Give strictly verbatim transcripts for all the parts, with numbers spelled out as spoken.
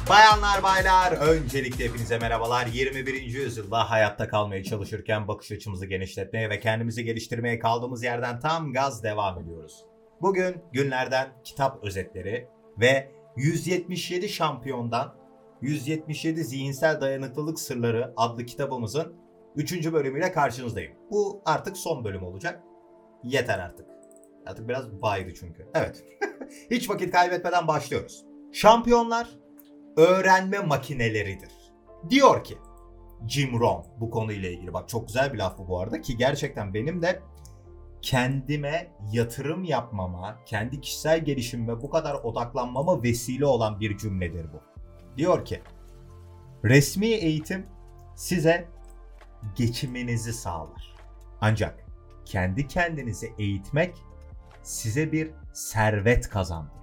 Bayanlar baylar, öncelikle hepinize merhabalar. yirmi birinci yüzyılda hayatta kalmaya çalışırken bakış açımızı genişletmeye ve kendimizi geliştirmeye kaldığımız yerden tam gaz devam ediyoruz. Bugün günlerden kitap özetleri ve yüz yetmiş yedi şampiyondan yüz yetmiş yedi zihinsel dayanıklılık sırları adlı kitabımızın üçüncü bölümüyle karşınızdayım. Bu artık son bölüm olacak. Yeter artık. Artık biraz baydı çünkü. Evet. Hiç vakit kaybetmeden başlıyoruz. Şampiyonlar öğrenme makineleridir. Diyor ki Jim Rohn bu konuyla ilgili. Bak çok güzel bir laf bu bu arada ki gerçekten benim de kendime yatırım yapmama, kendi kişisel gelişimime bu kadar odaklanmama vesile olan bir cümledir bu. Diyor ki resmi eğitim size geçiminizi sağlar. Ancak kendi kendinizi eğitmek size bir servet kazandırır.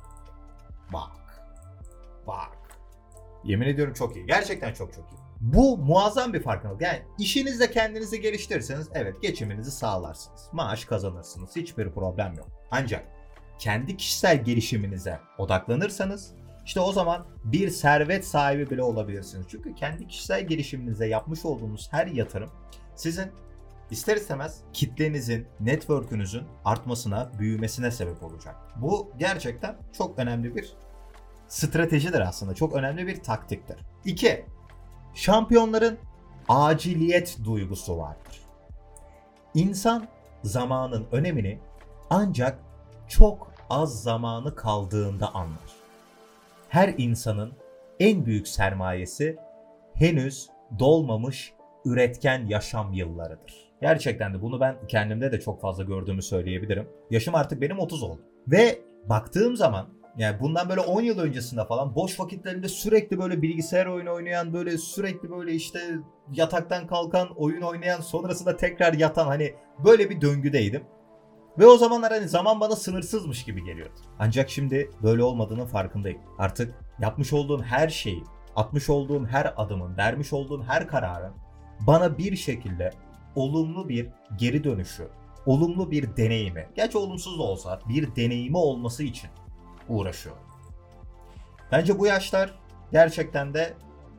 Bak. Bak. Yemin ediyorum çok iyi. Gerçekten çok çok iyi. Bu muazzam bir farkındalık. Yani işinizde kendinizi geliştirirseniz evet geçiminizi sağlarsınız. Maaş kazanırsınız. Hiçbir problem yok. Ancak kendi kişisel gelişiminize odaklanırsanız işte o zaman bir servet sahibi bile olabilirsiniz. Çünkü kendi kişisel gelişiminize yapmış olduğunuz her yatırım sizin ister istemez kitlenizin, network'ünüzün artmasına, büyümesine sebep olacak. Bu gerçekten çok önemli bir stratejidir aslında. Çok önemli bir taktiktir. İki. Şampiyonların aciliyet duygusu vardır. İnsan zamanın önemini ancak çok az zamanı kaldığında anlar. Her insanın en büyük sermayesi henüz dolmamış üretken yaşam yıllarıdır. Gerçekten de bunu ben kendimde de çok fazla gördüğümü söyleyebilirim. Yaşım artık benim otuz oldu. Ve baktığım zaman yani bundan böyle on yıl öncesinde falan boş vakitlerinde sürekli böyle bilgisayar oyunu oynayan, böyle sürekli böyle işte yataktan kalkan, oyun oynayan, sonrasında tekrar yatan hani böyle bir döngüdeydim. Ve o zamanlar hani zaman bana sınırsızmış gibi geliyordu. Ancak şimdi böyle olmadığının farkındayım. Artık yapmış olduğum her şeyi, atmış olduğum her adımın, vermiş olduğum her kararın bana bir şekilde olumlu bir geri dönüşü, olumlu bir deneyimi, gerçi olumsuz da olsa bir deneyimi olması için uğraşıyor. Bence bu yaşlar gerçekten de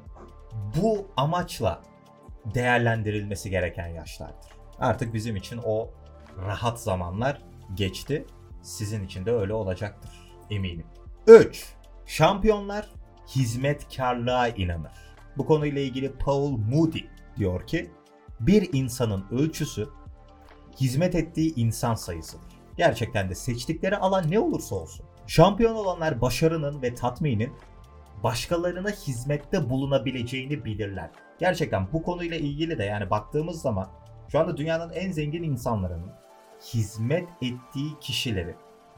bu amaçla değerlendirilmesi gereken yaşlardır. Artık bizim için o rahat zamanlar geçti. Sizin için de öyle olacaktır eminim. üç. Şampiyonlar hizmetkarlığa inanır. Bu konuyla ilgili Paul Moody diyor ki bir insanın ölçüsü hizmet ettiği insan sayısıdır. Gerçekten de seçtikleri alan ne olursa olsun. Şampiyon olanlar başarının ve tatminin başkalarına hizmette bulunabileceğini bilirler. Gerçekten bu konuyla ilgili de yani baktığımız zaman şu anda dünyanın en zengin insanlarının hizmet ettiği kişileri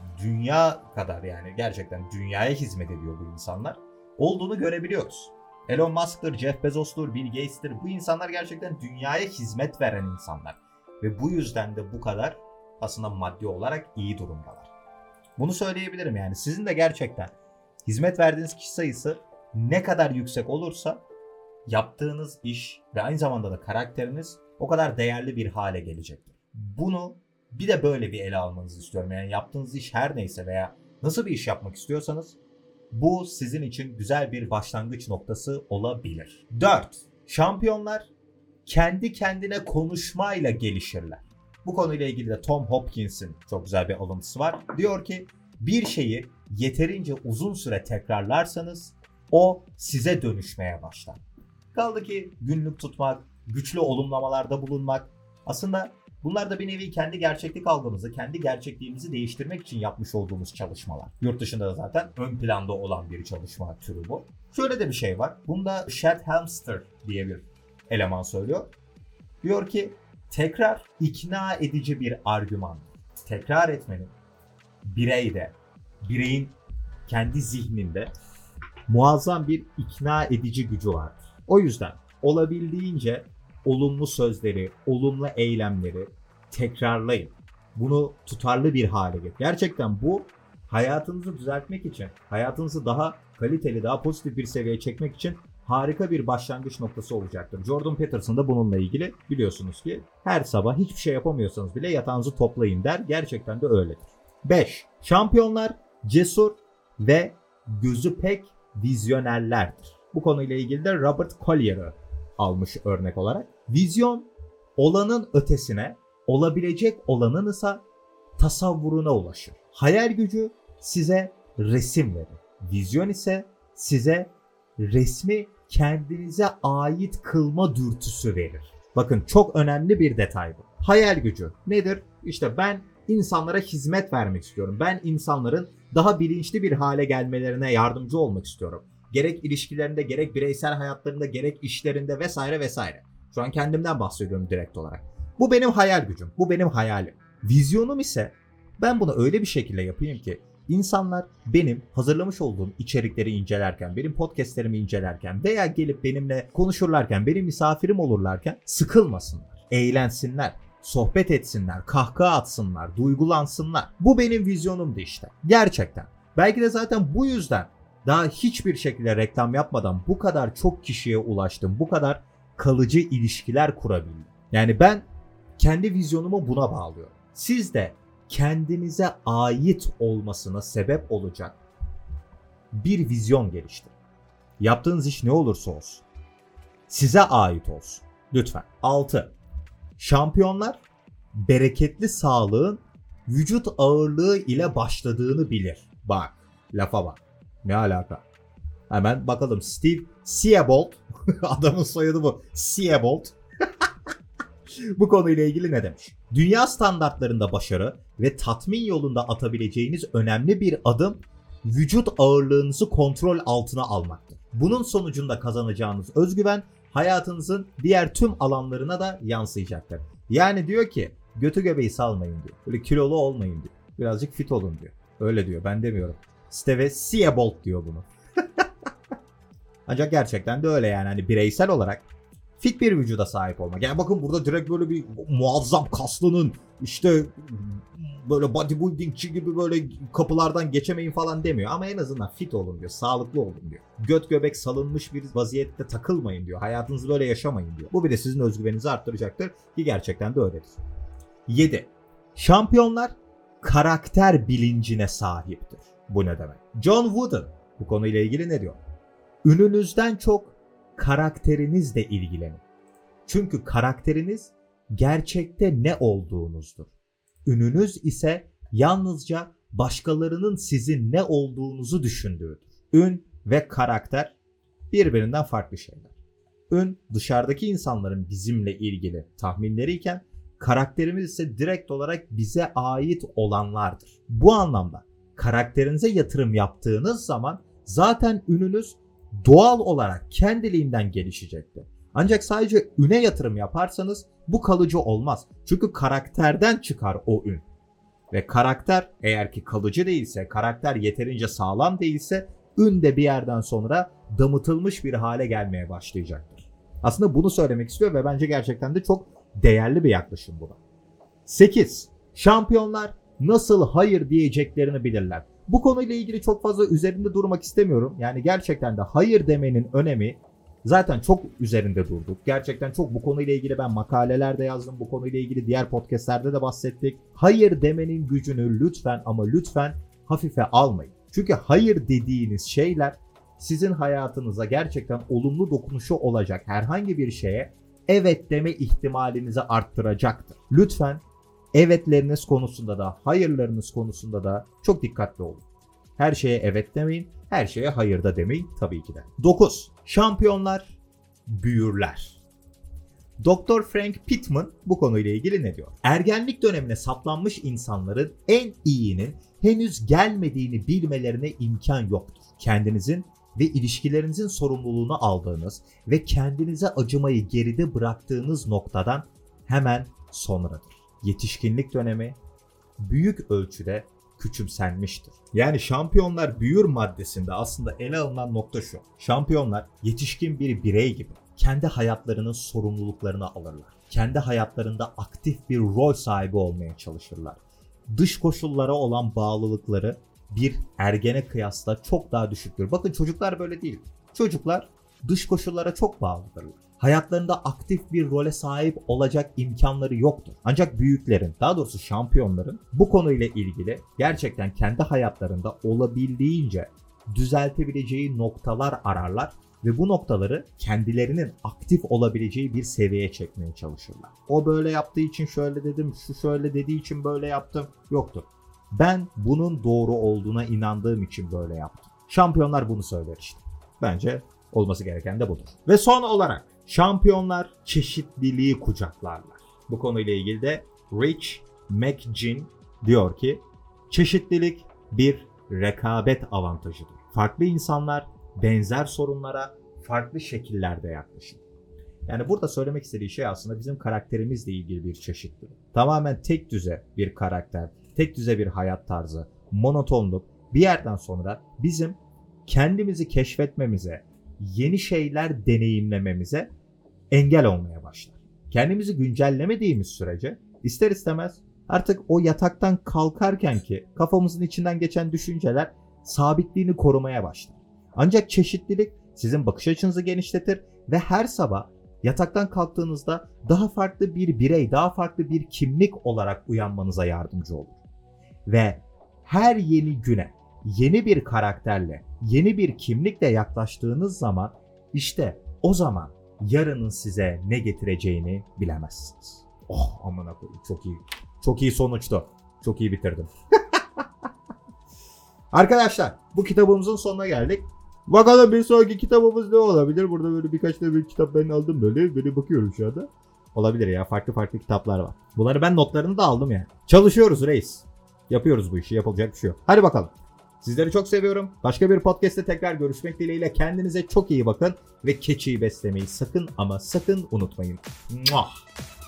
dünya kadar yani gerçekten dünyaya hizmet ediyor bu insanlar olduğunu görebiliyoruz. Elon Musk'tır, Jeff Bezos'tur, Bill Gates'tir bu insanlar gerçekten dünyaya hizmet veren insanlar. Ve bu yüzden de bu kadar aslında maddi olarak iyi durumdalar. Bunu söyleyebilirim yani sizin de gerçekten hizmet verdiğiniz kişi sayısı ne kadar yüksek olursa yaptığınız iş ve aynı zamanda da karakteriniz o kadar değerli bir hale gelecektir. Bunu bir de böyle bir ele almanızı istiyorum. Yani yaptığınız iş her neyse veya nasıl bir iş yapmak istiyorsanız bu sizin için güzel bir başlangıç noktası olabilir. dört. Şampiyonlar kendi kendine konuşmayla gelişirler. Bu konuyla ilgili de Tom Hopkins'in çok güzel bir alıntısı var. Diyor ki bir şeyi yeterince uzun süre tekrarlarsanız o size dönüşmeye başlar. Kaldı ki günlük tutmak, güçlü olumlamalarda bulunmak aslında bunlar da bir nevi kendi gerçeklik algımızı, kendi gerçekliğimizi değiştirmek için yapmış olduğumuz çalışmalar. Yurt dışında da zaten ön planda olan bir çalışma türü bu. Şöyle de bir şey var. Bunda Chet Hamster diye bir eleman söylüyor. Diyor ki tekrar ikna edici bir argüman. Tekrar etmenin bireyde, bireyin kendi zihninde muazzam bir ikna edici gücü vardır. O yüzden olabildiğince olumlu sözleri, olumlu eylemleri tekrarlayın. Bunu tutarlı bir hale getirin. Gerçekten bu hayatınızı düzeltmek için, hayatınızı daha kaliteli, daha pozitif bir seviyeye çekmek için harika bir başlangıç noktası olacaktır. Jordan Peterson da bununla ilgili biliyorsunuz ki her sabah hiçbir şey yapamıyorsanız bile yatağınızı toplayın der. Gerçekten de öyledir. beş. Şampiyonlar cesur ve gözü pek vizyonerlerdir. Bu konuyla ilgili de Robert Collier'ı almış örnek olarak. Vizyon olanın ötesine, olabilecek olanın ise tasavvuruna ulaşır. Hayal gücü size resim verir. Vizyon ise size resmi kendinize ait kılma dürtüsü verir. Bakın çok önemli bir detay bu. Hayal gücü nedir? İşte ben insanlara hizmet vermek istiyorum. Ben insanların daha bilinçli bir hale gelmelerine yardımcı olmak istiyorum. Gerek ilişkilerinde, gerek bireysel hayatlarında, gerek işlerinde vesaire vesaire. Şu an kendimden bahsediyorum direkt olarak. Bu benim hayal gücüm. Bu benim hayalim. Vizyonum ise ben bunu öyle bir şekilde yapayım ki insanlar benim hazırlamış olduğum içerikleri incelerken, benim podcastlerimi incelerken veya gelip benimle konuşurlarken, benim misafirim olurlarken sıkılmasınlar, eğlensinler, sohbet etsinler, kahkaha atsınlar, duygulansınlar. Bu benim vizyonumdu işte. Gerçekten. Belki de zaten bu yüzden daha hiçbir şekilde reklam yapmadan bu kadar çok kişiye ulaştım, bu kadar kalıcı ilişkiler kurabildim. Yani ben kendi vizyonumu buna bağlıyorum. Siz de kendinize ait olmasına sebep olacak bir vizyon geliştirin. Yaptığınız iş ne olursa olsun size ait olsun. Lütfen. altı. Şampiyonlar bereketli sağlığın vücut ağırlığı ile başladığını bilir. Bak, lafa bak. Ne alaka? Hemen bakalım. Steve Siebold, adamın soyadı bu. Siebold. Bu konuyla ilgili ne demiş? Dünya standartlarında başarı ve tatmin yolunda atabileceğiniz önemli bir adım vücut ağırlığınızı kontrol altına almaktır. Bunun sonucunda kazanacağınız özgüven hayatınızın diğer tüm alanlarına da yansıyacaktır. Yani diyor ki götü göbeği salmayın diyor. Böyle kilolu olmayın diyor. Birazcık fit olun diyor. Öyle diyor, ben demiyorum. Steve Siebold diyor bunu. Ancak gerçekten de öyle yani, hani bireysel olarak fit bir vücuda sahip olmak. Yani bakın burada direkt böyle bir muazzam kaslının işte böyle bodybuildingçi gibi böyle kapılardan geçemeyin falan demiyor. Ama en azından fit olun diyor, sağlıklı olun diyor. Göt göbek salınmış bir vaziyette takılmayın diyor. Hayatınızı böyle yaşamayın diyor. Bu bir de sizin özgüveninizi arttıracaktır ki gerçekten de öyledir. yedi. Şampiyonlar karakter bilincine sahiptir. Bu ne demek? John Wooden bu konuyla ilgili ne diyor? Ününüzden çok karakterinizle ilgilenin. Çünkü karakteriniz gerçekte ne olduğunuzdur. Ününüz ise yalnızca başkalarının sizin ne olduğunuzu düşündüğüdür. Ün ve karakter birbirinden farklı şeyler. Ün dışarıdaki insanların bizimle ilgili tahminleriyken karakterimiz ise direkt olarak bize ait olanlardır. Bu anlamda karakterinize yatırım yaptığınız zaman zaten ününüz doğal olarak kendiliğinden gelişecektir. Ancak sadece üne yatırım yaparsanız bu kalıcı olmaz. Çünkü karakterden çıkar o ün. Ve karakter eğer ki kalıcı değilse, karakter yeterince sağlam değilse ün de bir yerden sonra damıtılmış bir hale gelmeye başlayacaktır. Aslında bunu söylemek istiyor ve bence gerçekten de çok değerli bir yaklaşım bu da. sekiz. Şampiyonlar nasıl hayır diyeceklerini bilirler. Bu konuyla ilgili çok fazla üzerinde durmak istemiyorum. Yani gerçekten de hayır demenin önemi, zaten çok üzerinde durduk. Gerçekten çok bu konuyla ilgili ben makaleler de yazdım. Bu konuyla ilgili diğer podcastlerde de bahsettik. Hayır demenin gücünü lütfen ama lütfen hafife almayın. Çünkü hayır dediğiniz şeyler sizin hayatınıza gerçekten olumlu dokunuşu olacak herhangi bir şeye evet deme ihtimalinizi arttıracaktır. Lütfen evetleriniz konusunda da, hayırlarınız konusunda da çok dikkatli olun. Her şeye evet demeyin, her şeye hayır da demeyin tabii ki de. dokuz. Şampiyonlar büyürler. doktor Frank Pittman bu konuyla ilgili ne diyor? Ergenlik dönemine saplanmış insanların en iyinin henüz gelmediğini bilmelerine imkan yoktur. Kendinizin ve ilişkilerinizin sorumluluğunu aldığınız ve kendinize acımayı geride bıraktığınız noktadan hemen sonradır. Yetişkinlik dönemi büyük ölçüde küçümsenmiştir. Yani şampiyonlar büyür maddesinde aslında ele alınan nokta şu. Şampiyonlar yetişkin bir birey gibi kendi hayatlarının sorumluluklarını alırlar. Kendi hayatlarında aktif bir rol sahibi olmaya çalışırlar. Dış koşullara olan bağlılıkları bir ergene kıyasla çok daha düşüktür. Bakın çocuklar böyle değil. Çocuklar dış koşullara çok bağlıdırlar. Hayatlarında aktif bir role sahip olacak imkanları yoktur. Ancak büyüklerin, daha doğrusu şampiyonların bu konuyla ilgili gerçekten kendi hayatlarında olabildiğince düzeltebileceği noktalar ararlar ve bu noktaları kendilerinin aktif olabileceği bir seviyeye çekmeye çalışırlar. O böyle yaptığı için şöyle dedim, şu şöyle dediği için böyle yaptım. Yoktur. Ben bunun doğru olduğuna inandığım için böyle yaptım. Şampiyonlar bunu söyler işte. Bence olması gereken de budur. Ve son olarak şampiyonlar çeşitliliği kucaklarlar. Bu konuyla ilgili de Rich McGinn diyor ki çeşitlilik bir rekabet avantajıdır. Farklı insanlar benzer sorunlara farklı şekillerde yaklaşır. Yani burada söylemek istediği şey aslında bizim karakterimizle ilgili bir çeşitlilik. Tamamen tek düze bir karakter, tek düze bir hayat tarzı, monotonluk bir yerden sonra bizim kendimizi keşfetmemize, yeni şeyler deneyimlememize engel olmaya başlar. Kendimizi güncellemediğimiz sürece ister istemez artık o yataktan kalkarken ki kafamızın içinden geçen düşünceler sabitliğini korumaya başlar. Ancak çeşitlilik sizin bakış açınızı genişletir ve her sabah yataktan kalktığınızda daha farklı bir birey, daha farklı bir kimlik olarak uyanmanıza yardımcı olur. Ve her yeni güne yeni bir karakterle, yeni bir kimlikle yaklaştığınız zaman işte o zaman yarının size ne getireceğini bilemezsiniz. Oh amına koyayım, çok iyi. Çok iyi sonuçtu. Çok iyi bitirdim. Arkadaşlar bu kitabımızın sonuna geldik. Bakalım bir sonraki kitabımız ne olabilir? Burada böyle birkaç tane bir kitap ben aldım böyle. Böyle bakıyorum şu anda. Olabilir ya, farklı farklı kitaplar var. Bunları ben notlarını da aldım yani. Çalışıyoruz reis. Yapıyoruz bu işi, yapılacak bir şey yok. Hadi bakalım. Sizleri çok seviyorum. Başka bir podcast'te tekrar görüşmek dileğiyle. Kendinize çok iyi bakın. Ve keçiyi beslemeyi sakın ama sakın unutmayın. Muah.